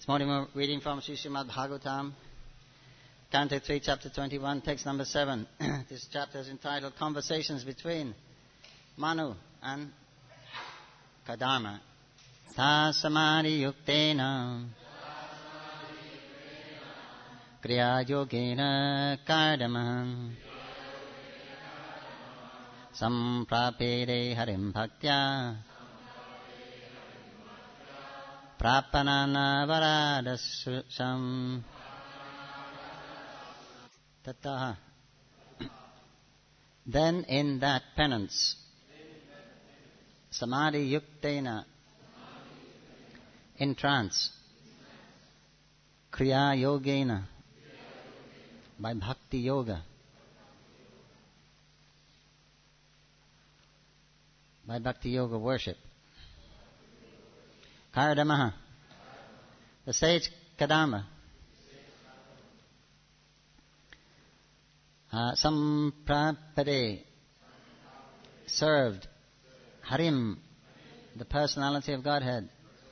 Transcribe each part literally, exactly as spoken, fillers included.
morning we're reading from Srimad Bhagavatam, Canto three, Chapter twenty-one, text number seven. This chapter is entitled Conversations Between Manu and Kadama. Ta samadhi yuktena kriya yogena kardama samprapede harim bhaktya prapanana varadasam tataha. Then in that penance, samadhi yuktena, in trance, kriya yogena, by bhakti yoga, by bhakti yoga worship. Kardamaha, the sage Kadama, uh, samprapade, served, Harim, the personality of Godhead,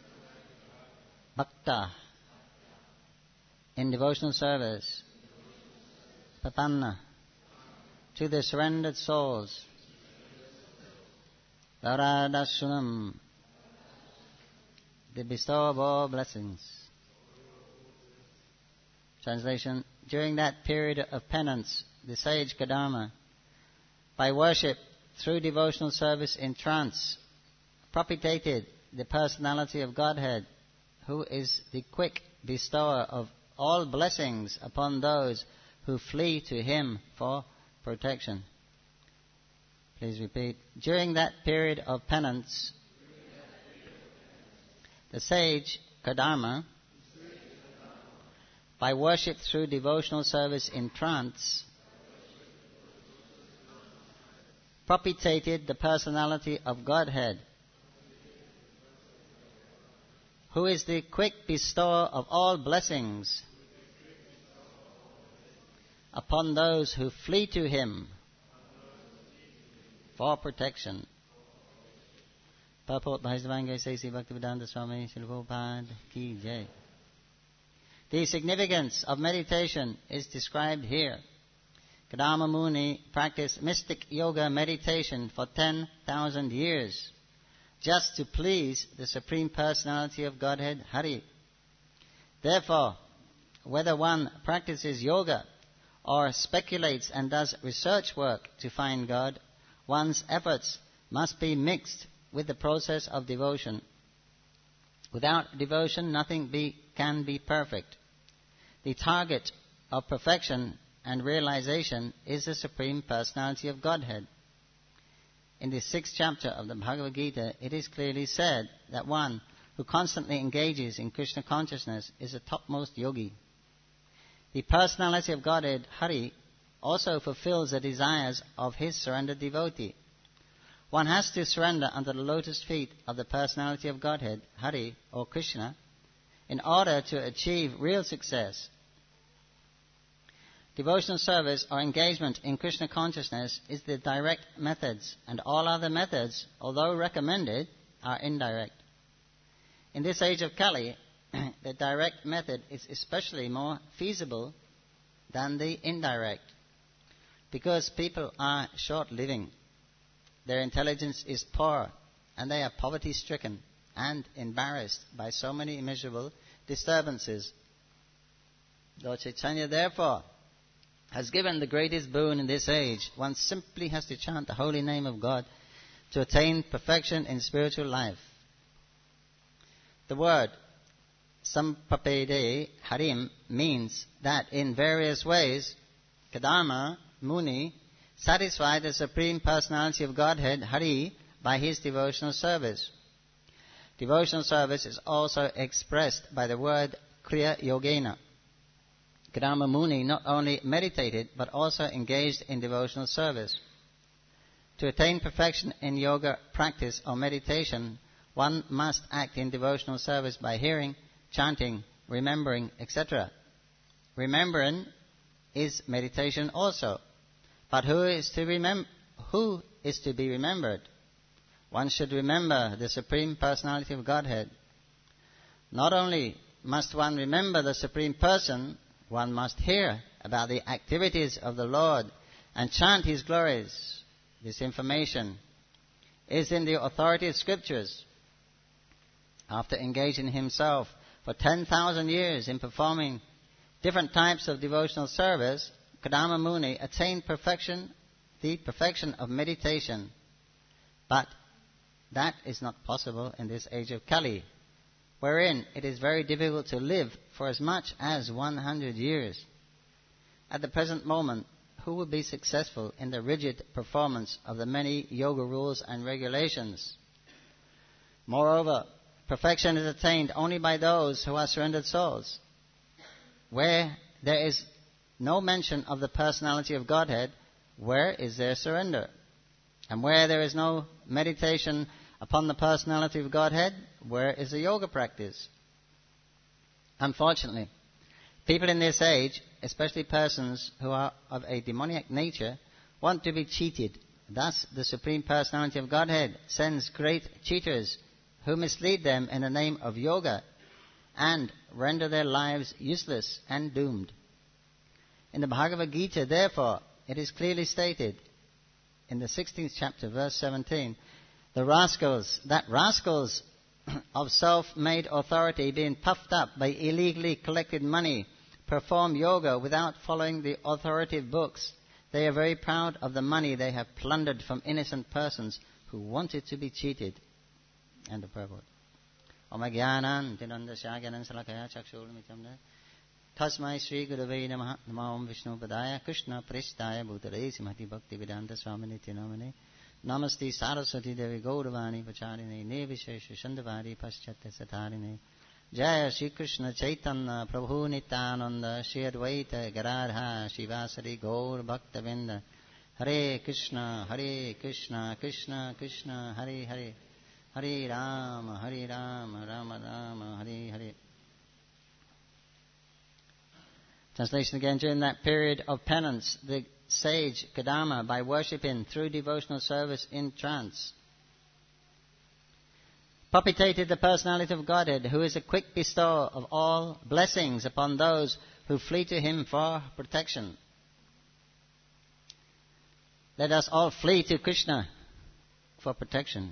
Bhakta, in devotional service, Papanna, to the surrendered souls, Varadashunam, the bestower of all blessings. Translation: during that period of penance, the sage Kadama, by worship through devotional service in trance, propitiated the personality of Godhead, who is the quick bestower of all blessings upon those who flee to Him for protection. Please repeat. During that period of penance, the sage Kadama, by worship through devotional service in trance, propitiated the personality of Godhead, who is the quick bestower of all blessings upon those who flee to Him for protection. Purport by His Divine Grace A C Bhaktivedanta Swami Srila Prabhupada Ki Jai. The significance of meditation is described here. Kadama Muni practiced mystic yoga meditation for ten thousand years just to please the Supreme Personality of Godhead, Hari. Therefore, whether one practices yoga or speculates and does research work to find God, one's efforts must be mixed with the process of devotion. Without devotion, nothing be, can be perfect. The target of perfection and realization is the Supreme Personality of Godhead. In the sixth chapter of the Bhagavad Gita, it is clearly said that one who constantly engages in Krishna consciousness is the topmost yogi. The personality of Godhead, Hari, also fulfills the desires of his surrendered devotee. One has to surrender under the lotus feet of the personality of Godhead, Hari or Krishna, in order to achieve real success. Devotional service or engagement in Krishna consciousness is the direct methods, and all other methods, although recommended, are indirect. In this age of Kali, the direct method is especially more feasible than the indirect, because people are short-living. Their intelligence is poor, and they are poverty-stricken and embarrassed by so many immeasurable disturbances. Lord Chaitanya, therefore, has given the greatest boon in this age. One simply has to chant the holy name of God to attain perfection in spiritual life. The word Samprapede Harim means that in various ways, Kadama Muni satisfied the Supreme Personality of Godhead, Hari, by his devotional service. Devotional service is also expressed by the word Kriya Yogena. Kadama Muni not only meditated but also engaged in devotional service. To attain perfection in yoga practice or meditation, one must act in devotional service by hearing, chanting, remembering, et cetera. Remembering is meditation also. But who is to remem- who is to be remembered? One should remember the Supreme Personality of Godhead. Not only must one remember the Supreme Person, one must hear about the activities of the Lord and chant His glories. This information is in the authority of Scriptures. After engaging himself for ten thousand years in performing different types of devotional service, Kadama Muni attained perfection, the perfection of meditation. But that is not possible in this age of Kali, wherein it is very difficult to live for as much as one hundred years. At the present moment, who will be successful in the rigid performance of the many yoga rules and regulations? Moreover, perfection is attained only by those who are surrendered souls. Where there is no mention of the personality of Godhead, where is there surrender? And where there is no meditation upon the personality of Godhead, where is the yoga practice? Unfortunately, people in this age, especially persons who are of a demoniac nature, want to be cheated. Thus, the Supreme Personality of Godhead sends great cheaters who mislead them in the name of yoga and render their lives useless and doomed. In the Bhagavad Gita, therefore, it is clearly stated in the sixteenth chapter, verse seventeen, the rascals, that rascals of self-made authority, being puffed up by illegally collected money, perform yoga without following the authoritative books. They are very proud of the money they have plundered from innocent persons who wanted to be cheated. End of purport. Om Agyanan Tinanda Shaganan Salakaya Chakshuramitamna Tasmai Sri Gurave Namaha Namam Vishnu Padaya Krishna Pristaya Bhutale Simhati Bhakti Vedanta Swami Nityanamane Namaste Saraswati Devi Gauravani Pacharine Nevishesha Shandavari Paschatya Satarine Jaya Shri Krishna Chaitanya Prabhu Nityananda Shri Advaita Garadha Shivasari Gaur Bhakta Vinda Hare Krishna Hare Krishna Krishna Krishna Hare Hare Hare Rama Hare Rama Rama Rama Hare Hare. Translation again. During that period of penance, the sage Kadama, by worshipping through devotional service in trance, propitiated the personality of Godhead, who is a quick bestower of all blessings upon those who flee to Him for protection. Let us all flee to Krishna for protection,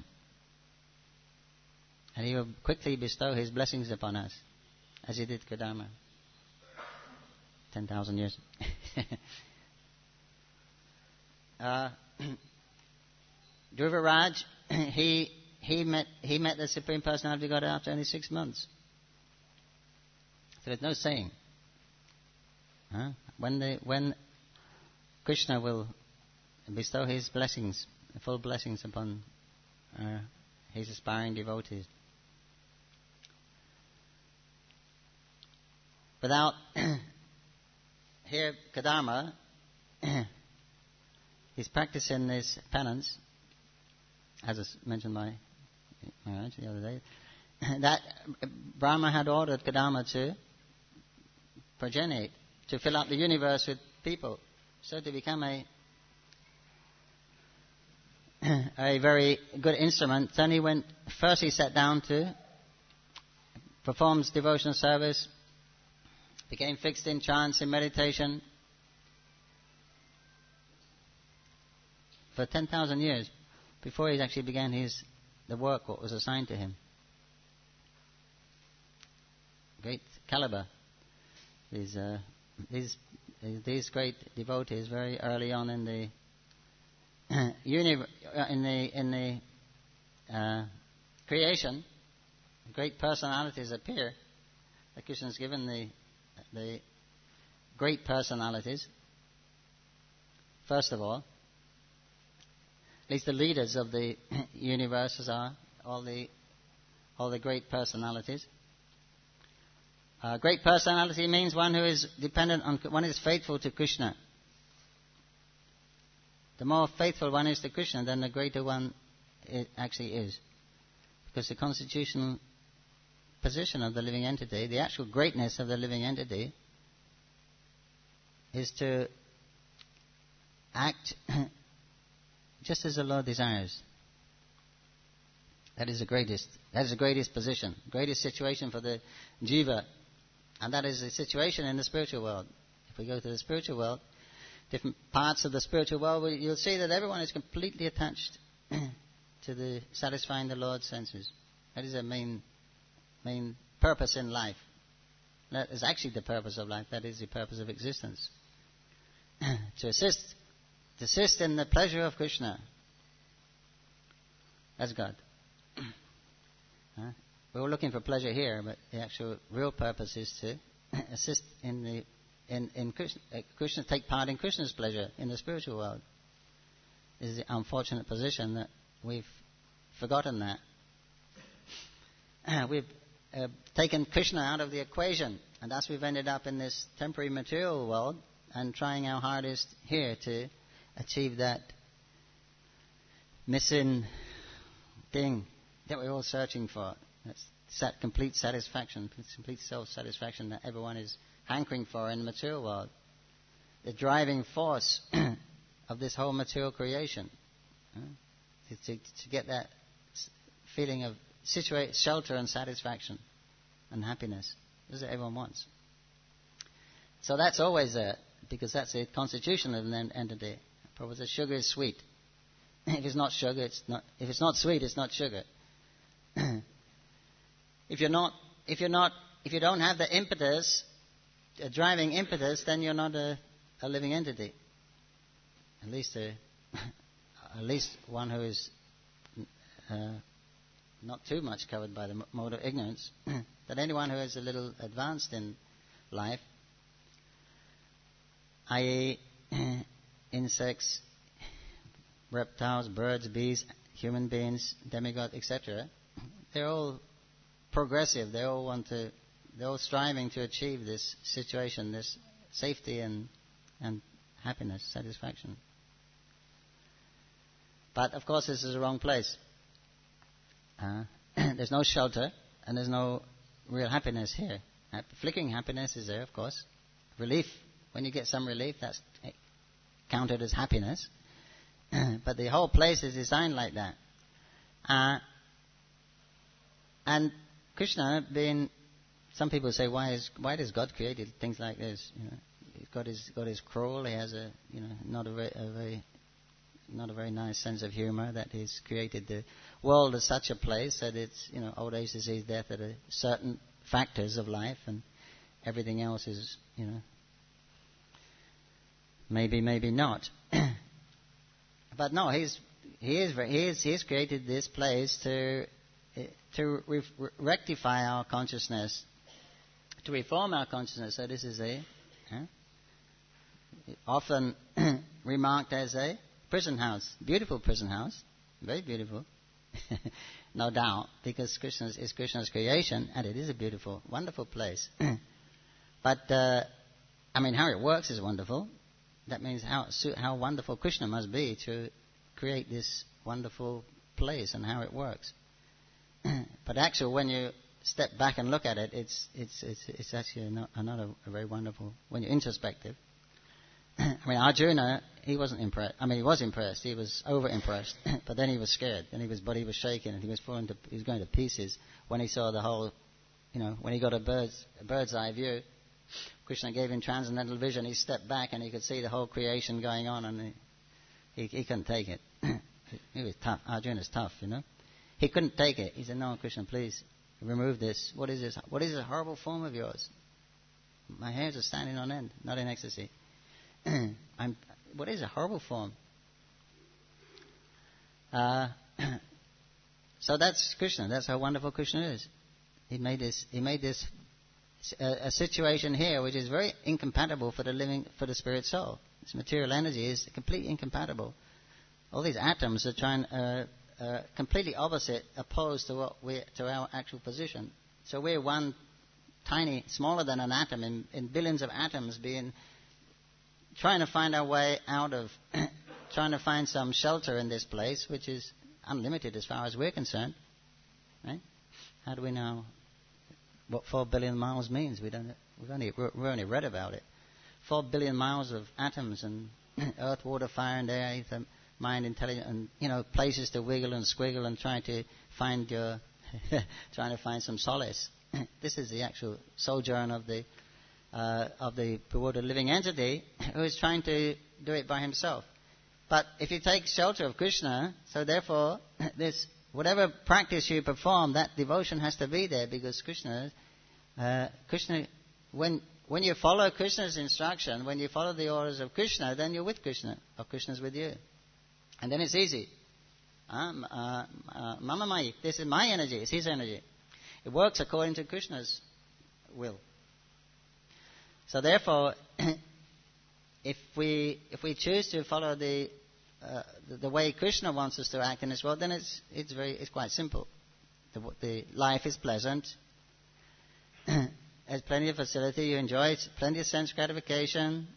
and He will quickly bestow His blessings upon us, as He did Kadama. Ten thousand years. uh, Dhruvaraj, he he met he met the Supreme Personality of God after only six months. So there's no saying huh? when the when Krishna will bestow His blessings, full blessings upon uh, His aspiring devotees. Without here, Kadama, he's practicing this penance, as was mentioned by Maharaj the other day, that Brahma had ordered Kadama to progenate, to fill up the universe with people, so to become a a very good instrument. Then he went, first he sat down to perform devotional service, became fixed in trance, in meditation for ten thousand years before he actually began his the work what was assigned to him. Great caliber. These uh, these these great devotees very early on in the uni- in the in the uh, creation, great personalities appear. The Krishna's given the the great personalities. First of all, at least the leaders of the universes are all the all the great personalities. Uh, great personality means one who is dependent on, one is faithful to Krishna. The more faithful one is to Krishna, then the greater one it actually is. Because the constitutional position of the living entity, the actual greatness of the living entity, is to act just as the Lord desires. That is the greatest. That is the greatest position, greatest situation for the jiva And that is the situation in the spiritual world. If we go to the spiritual world, different parts of the spiritual world, you'll see that everyone is completely attached to the satisfying the Lord's senses. That is their main, main purpose in life. That is actually the purpose of life. That is the purpose of existence. to assist, to assist in the pleasure of Krishna. That's God. huh? We're all looking for pleasure here, but the actual real purpose is to assist in the in in Krishna, uh, Krishna take part in Krishna's pleasure in the spiritual world. This is the unfortunate position that we've forgotten that. we've uh, taken Krishna out of the equation, and thus we've ended up in this temporary material world and trying our hardest here to achieve that missing thing that we're all searching for. That's that complete satisfaction, complete self-satisfaction that everyone is hankering for in the material world. The driving force of this whole material creation. Uh, to, to, to get that feeling of situate, shelter and satisfaction and happiness. This is what everyone wants. So that's always there, because that's the constitution of an entity. Prabhupada says sugar is sweet. If it's not sugar, it's not. If it's not sweet, it's not sugar. If you're not, if you're not, if you don't have the impetus, a driving impetus, then you're not a, a living entity. At least, a, at least one who is uh, not too much covered by the mode of ignorance. That anyone who is a little advanced in life, that is, insects, reptiles, birds, bees, human beings, demigods, et cetera, they're all progressive. They all want to. They're all striving to achieve this situation, this safety and and happiness, satisfaction. But of course, this is the wrong place. Uh, there's no shelter, and there's no real happiness here. Uh, flickering happiness is there, of course. Relief. When you get some relief, that's counted as happiness. But the whole place is designed like that. Uh, and Krishna, being, some people say, why is why does God create things like this? You know, God is God is cruel. He has a you know not a very, a very not a very nice sense of humor. That He's created the world as such a place that it's you know old age, disease, death are certain factors of life, and everything else is you know maybe maybe not. But no, He's He is He is He's created this place to. to re- rectify our consciousness, to reform our consciousness. So this is a huh, often remarked as a prison house, beautiful prison house, very beautiful, no doubt, because Krishna's is Krishna's creation, and it is a beautiful, wonderful place. But uh, I mean, how it works is wonderful. That means how how wonderful Krishna must be to create this wonderful place, and how it works. But actually, when you step back and look at it, it's it's it's, it's actually not, not a, a very wonderful. When you're introspective, I mean, Arjuna, he wasn't impressed. I mean, he was impressed. He was over impressed, but then he was scared. Then his body was shaking, and he was falling to, he was going to pieces when he saw the whole. You know, when he got a bird's a bird's eye view, Krishna gave him transcendental vision. He stepped back, and he could see the whole creation going on, and he he, he couldn't take it. He was tough. Arjuna's tough, you know. He couldn't take it. He said, "No, Krishna, please remove this. What is this? What is this horrible form of yours? My hairs are standing on end, not in ecstasy. I'm. What is a horrible form?" Uh, so that's Krishna. That's how wonderful Krishna is. He made this. He made this a, a situation here which is very incompatible for the living, for the spirit soul. This material energy is completely incompatible. All these atoms are trying. Uh, Uh, completely opposite, opposed to what we to our actual position. So we're one tiny, smaller than an atom, in, in billions of atoms, being trying to find our way out of, trying to find some shelter in this place, which is unlimited as far as we're concerned. Right? How do we know what four billion miles means? We don't. We've only we've only read about it. Four billion miles of atoms and earth, water, fire, and air. Ether, mind, intelligence, and you know places to wiggle and squiggle and trying to find your, trying to find some solace. this is the actual sojourn of the uh, of the bewildered living entity who is trying to do it by himself. But if you take shelter of Krishna, so therefore this whatever practice you perform, that devotion has to be there, because Krishna, uh, Krishna, when when you follow Krishna's instruction, when you follow the orders of Krishna, then you're with Krishna, or Krishna's with you, and then it's easy. Um, uh, uh, Mama Mai, this is my energy, it's his energy. It works according to Krishna's will. So therefore, if we if we choose to follow the, uh, the the way Krishna wants us to act in this world, then it's it's very it's quite simple. The, the life is pleasant. There's plenty of facility. You enjoy it. Plenty of sense gratification.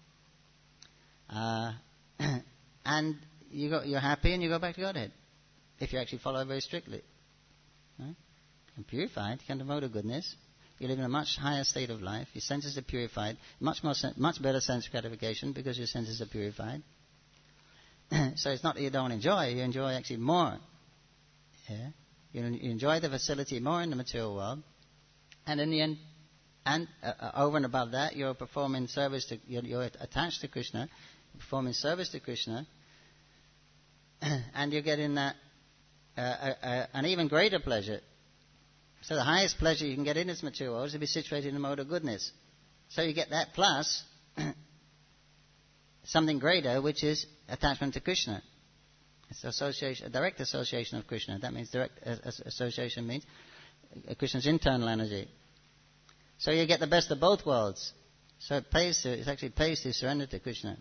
Uh, and you go, you're happy, and you go back to Godhead if you actually follow very strictly. Right? And purified, you can devote to goodness. You live in a much higher state of life. Your senses are purified. Much more, sen- much better sense gratification because your senses are purified. So it's not that you don't enjoy. You enjoy actually more. Yeah? You, you enjoy the facility more in the material world. And in the end, and uh, over and above that, you're performing service to, you're, you're attached to Krishna, performing service to Krishna, and you're getting that uh, uh, uh, an even greater pleasure. So the highest pleasure you can get in this material world is to be situated in the mode of goodness. So you get that plus something greater, which is attachment to Krishna. It's association, a direct association of Krishna. That means direct uh, association means Krishna's internal energy. So you get the best of both worlds. So it pays to, it actually pays to surrender to Krishna.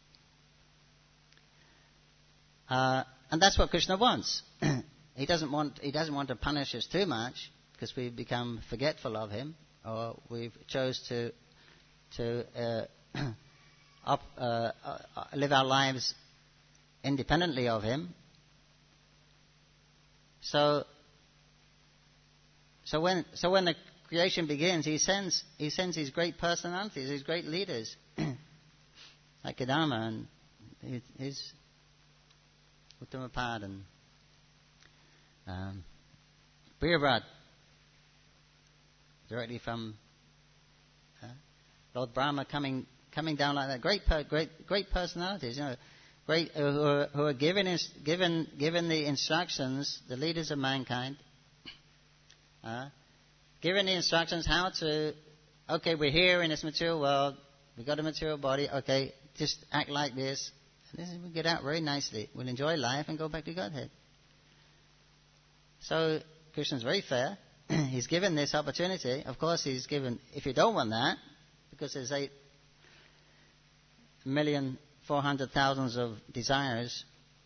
Uh, and that's what Krishna wants. he doesn't want he doesn't want to punish us too much, because we become forgetful of him, or we've chose to to uh, up, uh, uh, live our lives independently of him. So, so when so when the creation begins, he sends he sends his great personalities, his great leaders, like Kadama and his Uttamapad and um, Priyavrat, directly from uh, Lord Brahma coming coming down like that. Great, great, great personalities, you know, great uh, who, are, who are given ins- given given the instructions, the leaders of mankind, uh, given the instructions how to. Okay, we're here in this material world. We've got a material body. Okay, just act like this. And this is, we'll get out very nicely. We'll enjoy life and go back to Godhead. So Krishna's very fair. He's given this opportunity. Of course, he's given, if you don't want that, because there's eight million four hundred thousands of desires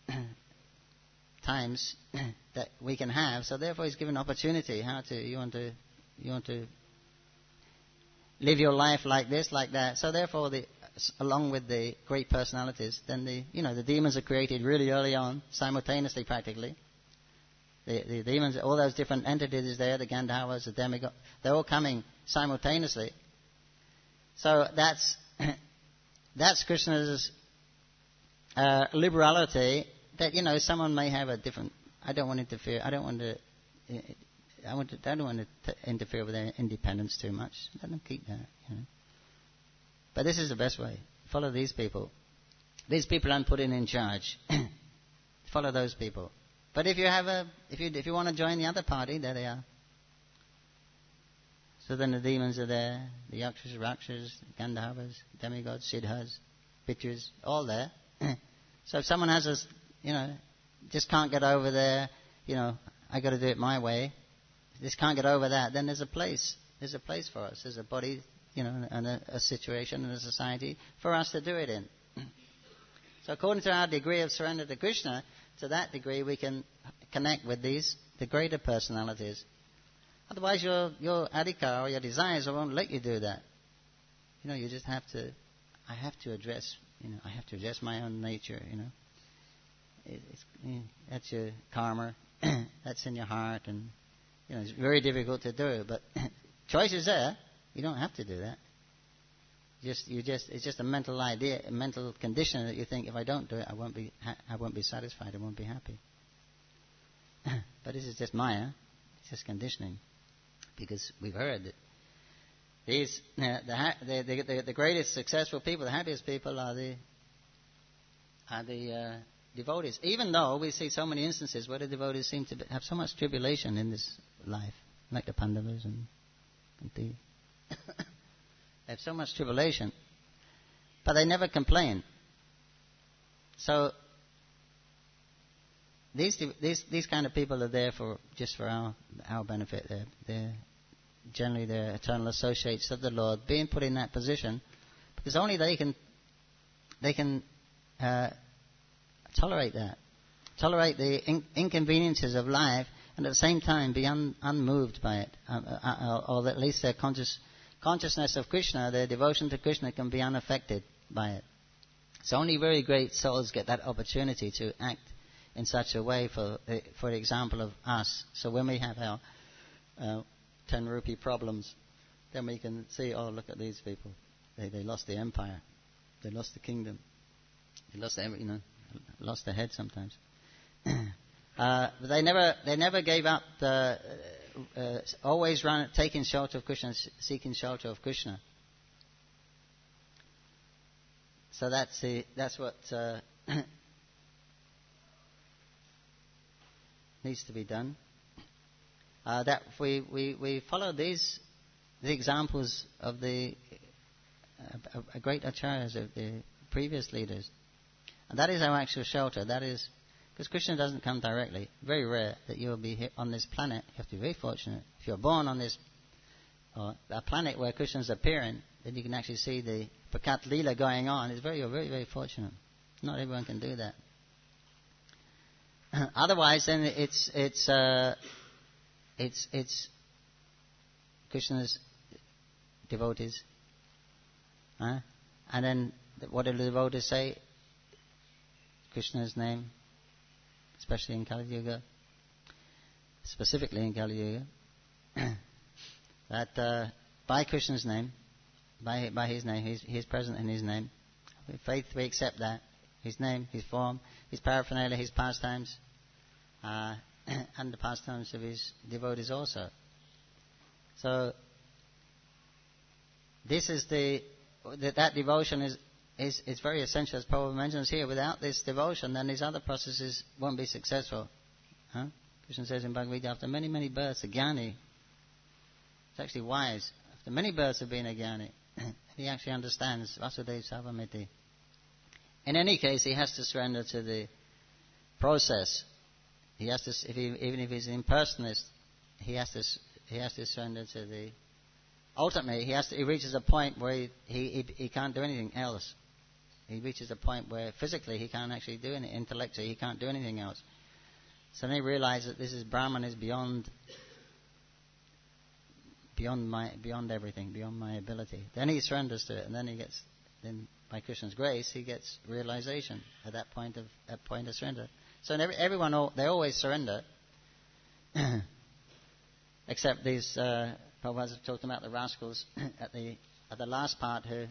times that we can have. So therefore, he's given opportunity. How to you want to you want to live your life like this, like that. So therefore, the, along with the great personalities, then the you know the demons are created really early on, simultaneously, practically. The, the demons, all those different entities there, the Gandharvas, the demigods, they're all coming simultaneously. So that's that's Krishna's uh, liberality. That you know, someone may have a different. I don't want to interfere. I don't want to. I want to. I don't want to t- interfere with their independence too much. Let them keep that. You know. But this is the best way. Follow these people. These people I'm putting in charge. Follow those people. But if you have a, if you if you want to join the other party, there they are. So then the demons are there, the yakshas, rakshas, gandharvas, demigods, siddhas, pitras, all there. So if someone has a, you know, just can't get over there, you know, I got to do it my way. Just can't get over that. Then there's a place. There's a place for us. There's a body, you know, and a, a situation and a society for us to do it in. So according to our degree of surrender to Krishna, to that degree we can connect with these, the greater personalities. Otherwise your, your adhikar or your desires won't let you do that. You know, you just have to, I have to address, you know, I have to address my own nature, you know. It, it's, you know, that's your karma, that's in your heart, and, you know, it's very difficult to do, but choice is there. You don't have to do that. Just you just it's just a mental idea, a mental condition that you think if I don't do it, I won't be ha- I won't be satisfied, I won't be happy. But this is just Maya, it's just conditioning. because we've heard that these uh, the, ha- the, the the the greatest successful people, the happiest people, are the are the uh, devotees. Even though we see so many instances where the devotees seem to be, have so much tribulation in this life, like the Pandavas and Kunti. They have so much tribulation, but they never complain. So these these these kind of people are there for just for our our benefit. They're, they're generally they're eternal associates of the Lord, being put in that position because only they can they can uh, tolerate that, tolerate the in- inconveniences of life, and at the same time be un- unmoved by it, uh, uh, or at least their conscious consciousness of Krishna, their devotion to Krishna, can be unaffected by it. So only very great souls get that opportunity to act in such a way. For uh, for example of us. So when we have our uh, ten rupee problems, then we can see, oh, look at these people. They they lost the empire, they lost the kingdom, they lost every, you know, lost their head sometimes. uh, but they never they never gave up. The, uh, uh, always run taking shelter of Krishna, seeking shelter of Krishna. So that's the that's what uh, needs to be done. Uh, that we, we, we follow these the examples of the uh, uh, great acharyas of the previous leaders, and that is our actual shelter. That is because Krishna doesn't come directly. Very rare that you will be here on this planet. You have to be very fortunate if you're born on this or a planet where Krishna is appearing. Then you can actually see the Prakat Leela going on. It's very, very, very fortunate. Not everyone can do that. Otherwise, then it's it's uh, it's it's Krishna's devotees, huh? And then what do the devotees say? Krishna's name, especially in Kali Yuga, specifically in Kali Yuga, that uh, by Krishna's name. By, by his name, he's, he's present in his name. With faith, we accept that. His name, his form, his paraphernalia, his pastimes, uh, and the pastimes of his devotees also. So, this is the, that, that devotion is, is, is very essential, as Prabhupada mentions here. Without this devotion, then these other processes won't be successful. Huh? Krishna says in Bhagavad Gita, after many, many births, a jnani, it's actually wise. After many births of being a jnani, he actually understands Vasudeva Sarvamiti. In any case, he has to surrender to the process. He has to, if he, even if he's an impersonalist, he has to he has to surrender to the. Ultimately, he has to. He reaches a point where he he, he, he can't do anything else. He reaches a point where physically he can't actually do anything. Intellectually, he can't do anything else. So then he realizes that this is Brahman is beyond. Beyond my, beyond everything, beyond my ability. Then he surrenders to it, and then he gets, then by Krishna's grace, he gets realization at that point of that point of surrender. So every, everyone, they always surrender, except these. Uh, Prabhupada talked about the rascals at the at the last part. Who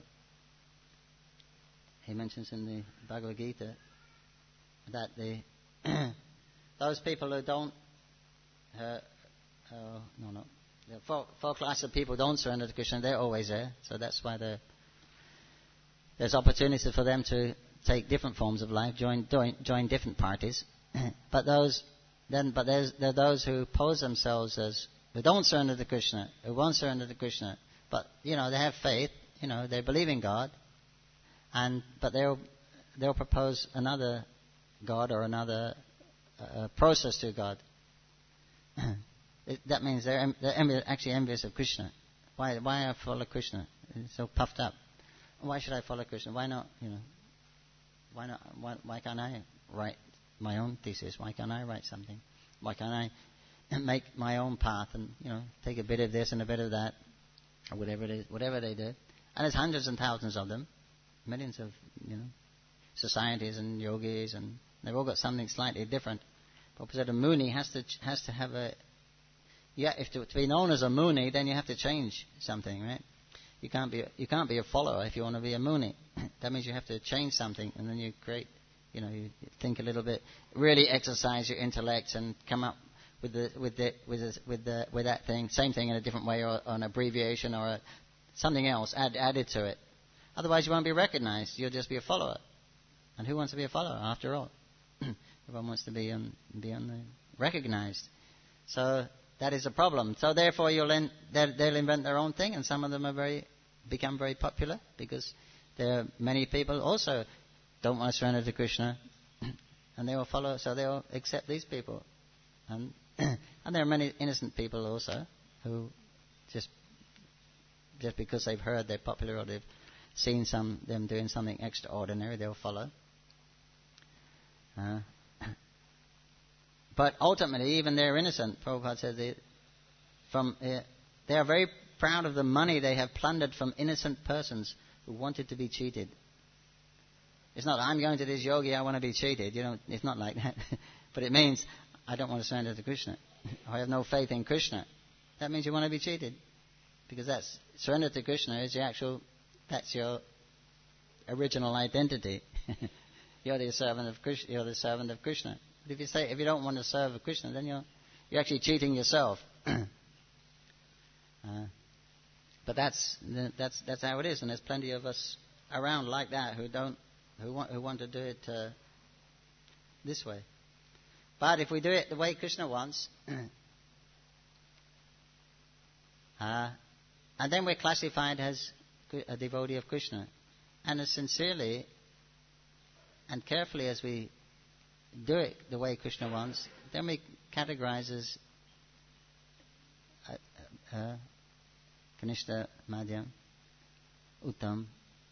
he mentions in the Bhagavad Gita that the those people who don't, uh, uh, no, no. The four, four classes of people don't surrender to Krishna. They're always there, so that's why there's opportunity for them to take different forms of life, join join, join different parties. but those then, but there's there are those who pose themselves as who don't surrender to Krishna, who won't surrender to Krishna, but you know they have faith, you know they believe in God, and but they'll they'll propose another God or another uh, process to God. It, that means they're, they're envious, actually envious of Krishna. Why? Why I follow Krishna? It's so puffed up. Why should I follow Krishna? Why not? You know. Why not? Why, why can't I write my own thesis? Why can't I write something? Why can't I make my own path and you know take a bit of this and a bit of that, or whatever it is, whatever they do? And there's hundreds and thousands of them, millions of you know societies and yogis, and they've all got something slightly different. Prabhupada said a Muni has to has to have a Yeah, if to, to be known as a Muni, then you have to change something, right? You can't be you can't be a follower if you want to be a Muni. That means you have to change something, and then you create, you know, you think a little bit, really exercise your intellect and come up with the with the with the, with the with that thing, same thing in a different way, or, or an abbreviation, or a, something else add, added to it. Otherwise, you won't be recognized. You'll just be a follower. And who wants to be a follower, after all? Everyone wants to be um, be on the, recognized. So that is a problem. So therefore, you'll in, they'll, they'll invent their own thing, and some of them are very become very popular because there are many people also don't want to surrender to Krishna, and they will follow. So they will accept these people, and and there are many innocent people also who just just because they've heard they're popular or they've seen some them doing something extraordinary, they'll follow. Uh, but ultimately, even they're innocent. Prabhupada says they, from uh, they are very proud of the money they have plundered from innocent persons who wanted to be cheated. It's not, I'm going to this yogi, I want to be cheated. You know, it's not like that. But it means, I don't want to surrender to Krishna. I have no faith in Krishna. That means you want to be cheated. Because that's, surrender to Krishna is the actual, that's your original identity. You're the servant of Krishna. You're the servant of Krishna. But if you say, if you don't want to serve Krishna, then you're, you're actually cheating yourself. uh, but that's, that's, that's how it is. And there's plenty of us around like that who don't, who want, who want to do it uh, this way. But if we do it the way Krishna wants, uh, and then we're classified as a devotee of Krishna. And as sincerely and carefully as we do it the way Krishna wants, then we categorize as uh, uh, Kanishta, Madhyam, Uttam.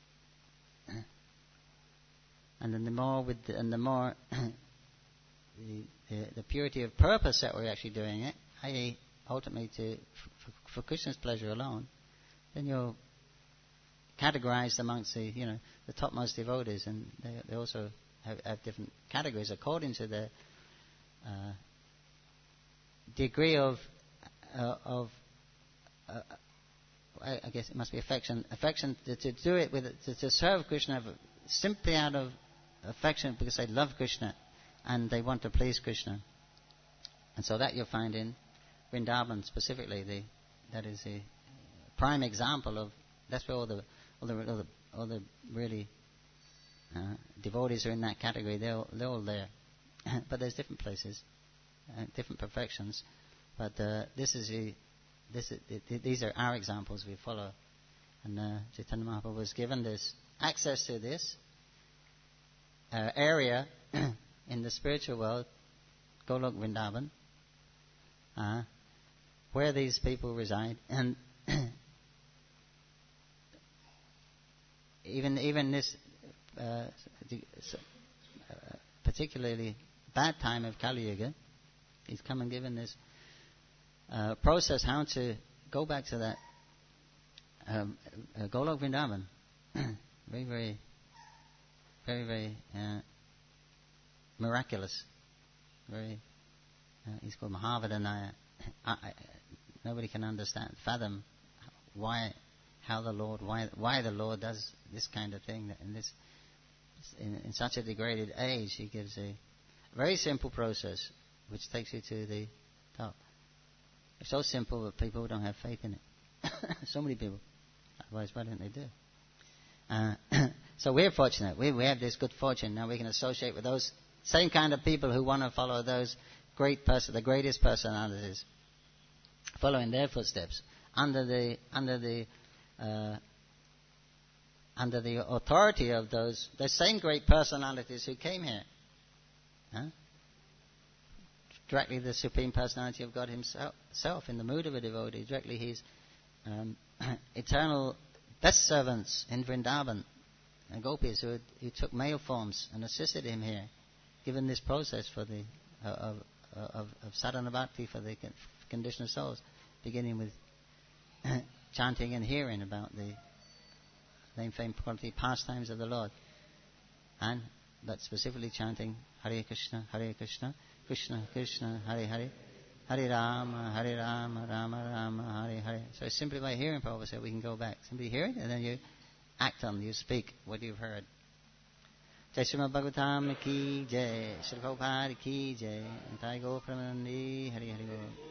And then the more with the, and the more the, the, the purity of purpose that we're actually doing it, that is ultimately to for, for Krishna's pleasure alone, then you're categorized amongst the you know the topmost devotees, and they, they also have, have different categories according to the uh, degree of uh, of uh, I, I guess it must be affection affection to, to do it with to, to serve Krishna simply out of affection because they love Krishna and they want to please Krishna. And so that you'll find in Vrindavan specifically. The, that is a prime example of, that's where all the all the, all the, all the really uh, devotees are in that category. They're all, they're all there. But there's different places, uh, different perfections. But uh, this is a, this is, it, these are our examples we follow. And uh, Chaitanya Mahaprabhu was given this access to this uh, area in the spiritual world, Golok Vrindavan, uh, where these people reside, and even even this uh, particularly bad time of Kali Yuga, he's come and given this uh, process how to go back to that um, uh, Golok Vrindavan. very, very, very, very uh, miraculous. Very. Uh, he's called Mahavadhanaya. I, I, nobody can understand, fathom why, how the Lord, why, why the Lord does this kind of thing. In this, in, in such a degraded age, He gives a very simple process which takes you to the top. It's so simple that people don't have faith in it. So many people. Otherwise, why don't they do? Uh, so we're fortunate. We we have this good fortune. Now we can associate with those same kind of people who want to follow those great person, the greatest personalities, following their footsteps under the under the uh, under the authority of those the same great personalities who came here. Huh? Directly, the Supreme Personality of God Himself, in the mood of a devotee. Directly, His um, eternal best servants in Vrindavan, and gopis who, who took male forms and assisted Him here, given this process for the uh, of, of, of sadhana bhakti for the conditioned souls, beginning with chanting and hearing about the name, fame, quality, pastimes of the Lord, and but specifically chanting Hare Krishna, Hare Krishna, Krishna Krishna, Hare Hare, Hare Rama, Hare Rama, Rama Rama, Hare Hare. So simply by hearing, Prabhupada said, we can go back. Simply hear it, and then you act on, you speak what you've heard. Jai Srimad Bhagavatam ki jai. Srila Prabhupada ki jai. Nitai Gaur Premanandi. Hari Hari Bol.